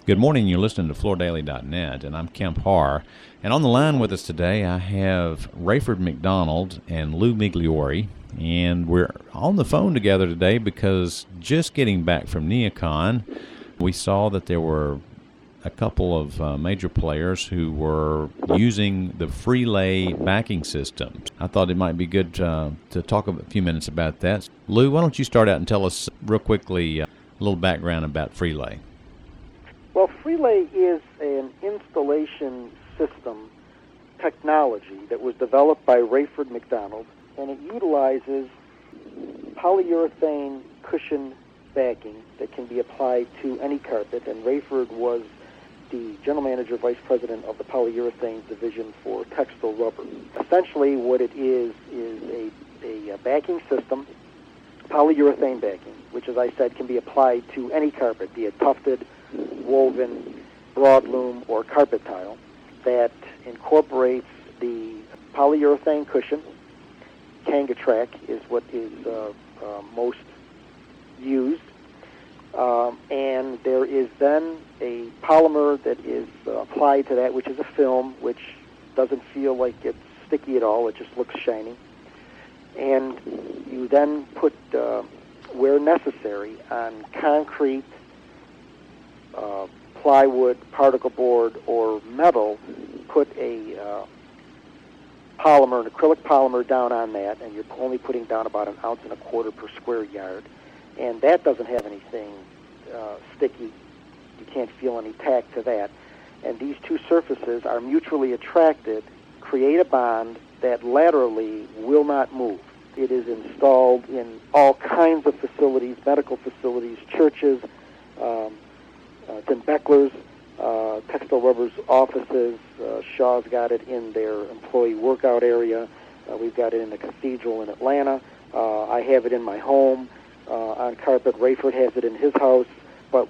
Good morning. You're listening to FloorDaily.net, and I'm Kemp Harr. And on the line with us today, I have Rayford McDonald and Lou Migliore. And we're on the phone together today because just getting back from NeoCon, we saw that there were a couple of major players who were using the Freelay backing system. I thought it might be good to talk a few minutes about that. Lou, why don't you start out and tell us real quickly a little background about Freelay? Well, Freelay is an installation system technology that was developed by Rayford McDonald, and it utilizes polyurethane cushion backing that can be applied to any carpet, and Rayford was the general manager, vice president of the polyurethane division for textile rubber. Essentially what it is a backing system, polyurethane backing, which, as I said, can be applied to any carpet, be it tufted, woven, broadloom, or carpet tile, that incorporates the polyurethane cushion. Kangatrack is what is most used. And there is then a polymer that is applied to that, which is a film, which doesn't feel like it's sticky at all. It just looks shiny. And you then put, where necessary, on concrete, plywood, particle board, or metal, put a polymer, an acrylic polymer down on that, and you're only putting down about 1.25 ounces per square yard. And that doesn't have anything sticky. You can't feel any tack to that. And these two surfaces are mutually attracted, create a bond that laterally will not move. It is installed in all kinds of facilities, medical facilities, churches, Tim Beckler's, Textile Rubber's offices. Shaw's got it in their employee workout area. We've got it in the cathedral in Atlanta. I have it in my home on carpet. Rayford has it in his house. But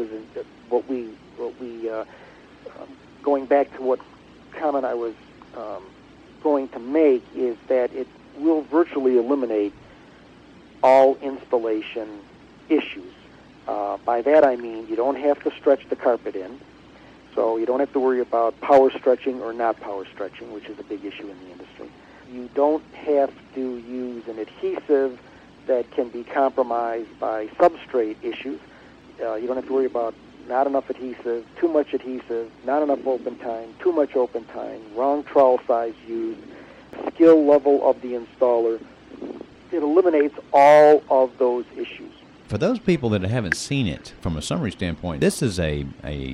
going back to what comment I was going to make is that it will virtually eliminate all installation issues. By that I mean you don't have to stretch the carpet in, so you don't have to worry about power stretching or not power stretching, which is a big issue in the industry. You don't have to use an adhesive that can be compromised by substrate issues. You don't have to worry about not enough adhesive, too much adhesive, not enough open time, too much open time, wrong trowel size used, skill level of the installer. It eliminates all of those issues. For those people that haven't seen it from a summary standpoint, this is a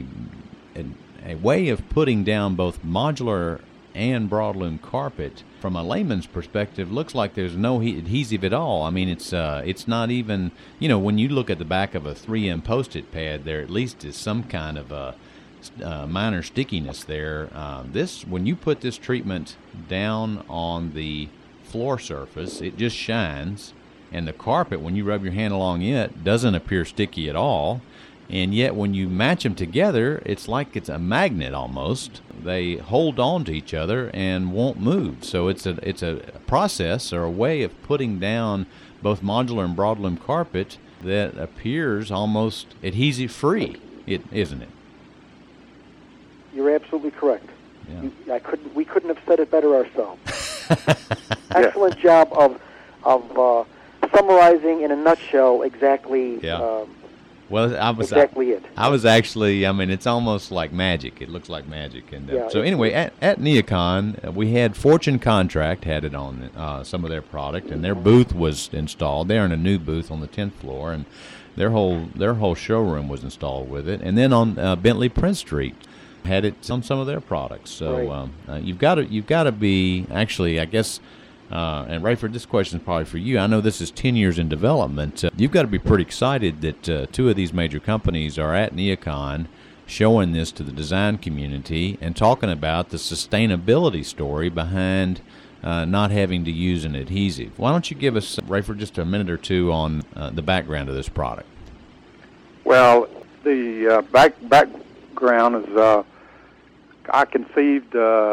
way of putting down both modular and broadloom carpet. From a layman's perspective, looks like there's no adhesive at all. I mean, it's not even, when you look at the back of a 3M Post-it pad, there at least is some kind of a minor stickiness there. When you put this treatment down on the floor surface, it just shines. And the carpet, when you rub your hand along it, doesn't appear sticky at all. And yet when you match them together, it's like it's a magnet almost. They hold on to each other and won't move. So it's a process or a way of putting down both modular and broadloom carpet that appears almost adhesive-free, isn't it? You're absolutely correct. Yeah. We couldn't have said it better ourselves. Excellent job of summarizing in a nutshell exactly exactly it. I was actually, it's almost like magic. It looks like magic. And so anyway, at NeoCon, we had Fortune Contract had it on some of their product, and their booth was installed. They're in a new booth on the 10th floor, and their whole showroom was installed with it. And then on Bentley Prince Street had it on some of their products. So right. You've got to be actually, I guess. And Rayford, this question is probably for you. I know this is 10 years in development. You've got to be pretty excited that two of these major companies are at NeoCon showing this to the design community and talking about the sustainability story behind not having to use an adhesive. Why don't you give us, Rayford, just a minute or two on the background of this product? Well, the background is I conceived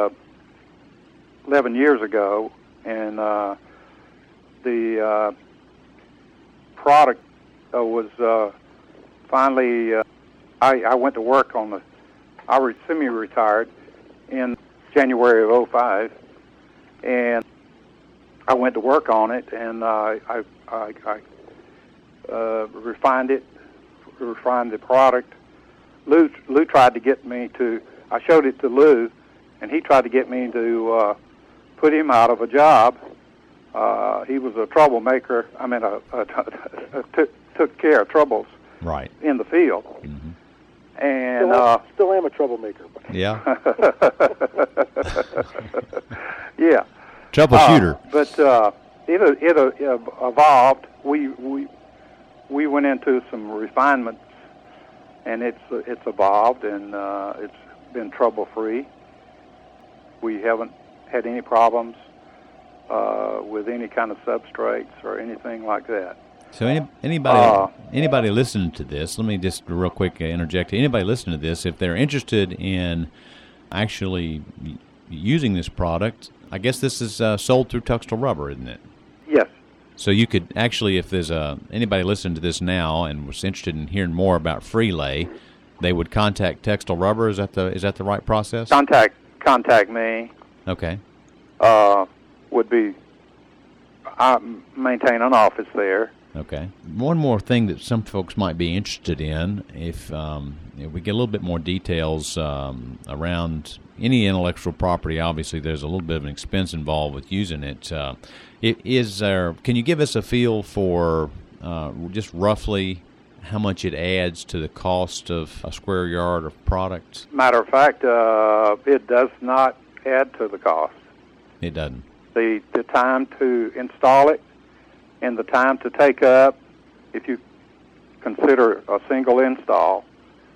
11 years ago, and the product was finally I went to work on the. I was semi-retired in January of '05, and I went to work on it, and I refined the product. Lou tried to get me to. I showed it to Lou, and he tried to get me to put him out of a job. He was a troublemaker. I mean, took care of troubles Right. in the field. Mm-hmm. And still am a troublemaker. Yeah. yeah. Troubleshooter. But it evolved. We went into some refinements, and it's evolved, and it's been trouble free. We haven't had any problems with any kind of substrates or anything like that. So anybody listening to this, let me just real quick interject. Anybody listening to this, if they're interested in actually using this product, I guess this is sold through Tuxtile Rubber, isn't it? Yes. So you could actually, if there's anybody listening to this now and was interested in hearing more about Freelay, they would contact Tuxtile Rubber. Is that the right process? Contact me. Okay. Would be. I maintain an office there. Okay. One more thing that some folks might be interested in, if we get a little bit more details around any intellectual property, obviously there's a little bit of an expense involved with using it. Can you give us a feel for just roughly how much it adds to the cost of a square yard of product? Matter of fact, it does not add to the cost. It doesn't. The time to install it and the time to take up, if you consider a single install,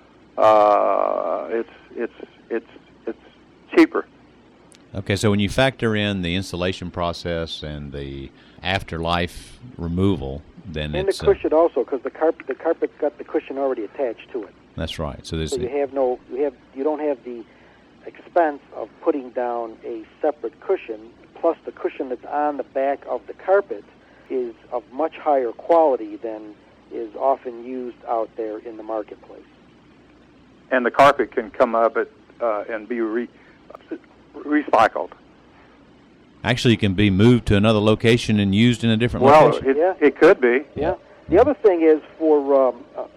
it's cheaper. Okay, so when you factor in the installation process and the afterlife removal, then and it's the cushion also, because the carpet's got the cushion already attached to it. That's right. So you don't have the expense of putting down a separate cushion. Plus, the cushion that's on the back of the carpet is of much higher quality than is often used out there in the marketplace. And the carpet can come up and be recycled. Actually, it can be moved to another location and used in a different location. Well, it could be. Yeah. The other thing is for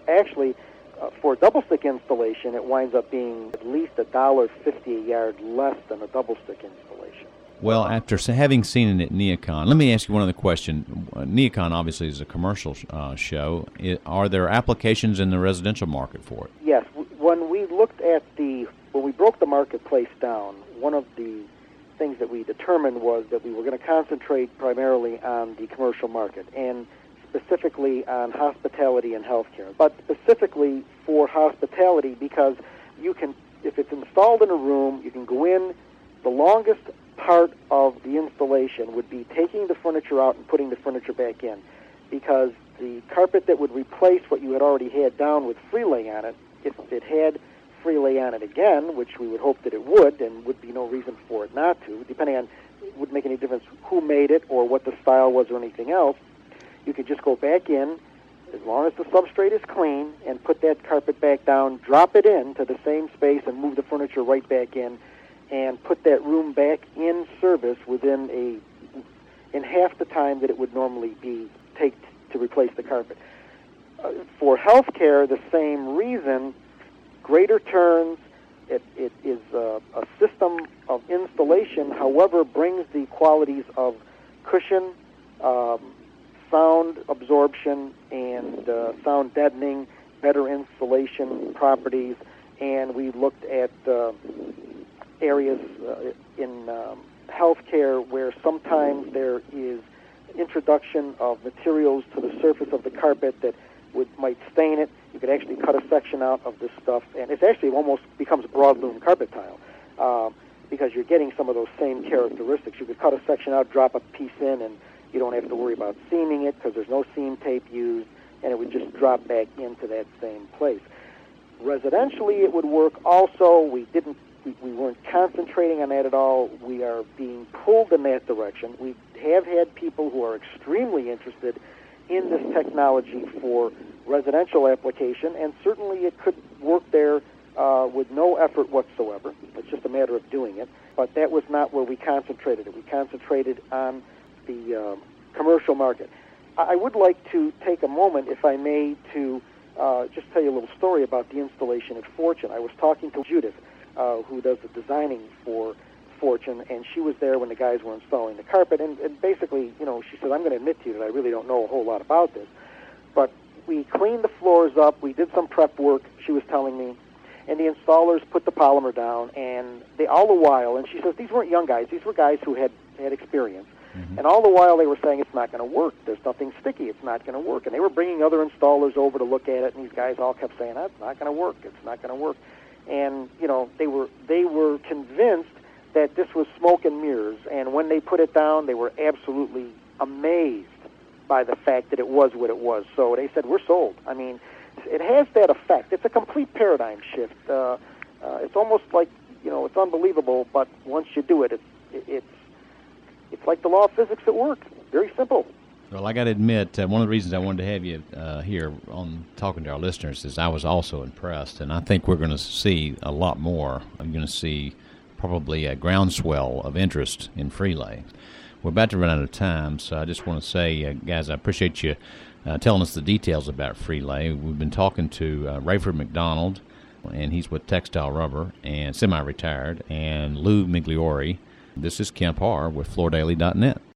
a double stick installation, it winds up being at least $1.50 a yard less than a double stick installation. Well, after having seen it at Neocon, let me ask you one other question. Neocon obviously is a commercial show. Are there applications in the residential market for it? Yes. When we broke the marketplace down, one of the things that we determined was that we were going to concentrate primarily on the commercial market, and specifically on hospitality and healthcare. But specifically for hospitality, because you can, if it's installed in a room, you can go in. The longest part of the installation would be taking the furniture out and putting the furniture back in, because the carpet that would replace what you had already had down with Freelay on it, if it had Freelay on it again, which we would hope that it would, and would be no reason for it not to, depending on, it wouldn't make any difference who made it or what the style was or anything else, you could just go back in, as long as the substrate is clean, and put that carpet back down, drop it in to the same space, and move the furniture right back in, and put that room back in service in half the time that it would normally take to replace the carpet. For healthcare, the same reason, greater turns. It is a system of installation, however, brings the qualities of cushion, sound absorption, and sound deadening, better insulation properties, and we looked at areas in healthcare where sometimes there is introduction of materials to the surface of the carpet that might stain it. You could actually cut a section out of this stuff, and it actually almost becomes broadloom carpet tile because you're getting some of those same characteristics. You could cut a section out, drop a piece in, and you don't have to worry about seaming it because there's no seam tape used, and it would just drop back into that same place. Residentially, it would work also. We weren't concentrating on that at all. We are being pulled in that direction. We have had people who are extremely interested in this technology for residential application, and certainly it could work there with no effort whatsoever. It's just a matter of doing it. But that was not where we concentrated it. We concentrated on the commercial market. I would like to take a moment, if I may, to just tell you a little story about the installation at Fortune. I was talking to Judith, who does the designing for Fortune, and she was there when the guys were installing the carpet, and basically, she said, I'm going to admit to you that I really don't know a whole lot about this, but we cleaned the floors up, we did some prep work, she was telling me, and the installers put the polymer down, and they all the while, and she says these weren't young guys, these were guys who had experience, and all the while they were saying it's not going to work, there's nothing sticky, it's not going to work, and they were bringing other installers over to look at it, and these guys all kept saying, that's not going to work, it's not going to work, and, they were convinced that this was smoke and mirrors, and when they put it down, they were absolutely amazed by the fact that it was what it was. So they said, we're sold. I mean, it has that effect. It's a complete paradigm shift. It's almost like, it's unbelievable, but once you do it, it's like the law of physics at work. Very simple. Well, I got to admit, one of the reasons I wanted to have you here on talking to our listeners is I was also impressed, and I think we're going to see a lot more. I'm going to see probably a groundswell of interest in Freelay. We're about to run out of time, so I just want to say, guys, I appreciate you telling us the details about Freelay. We've been talking to Rayford McDonald, and he's with Textile Rubber, and semi-retired, and Lou Migliori. This is Kemp Harr with FloorDaily.net.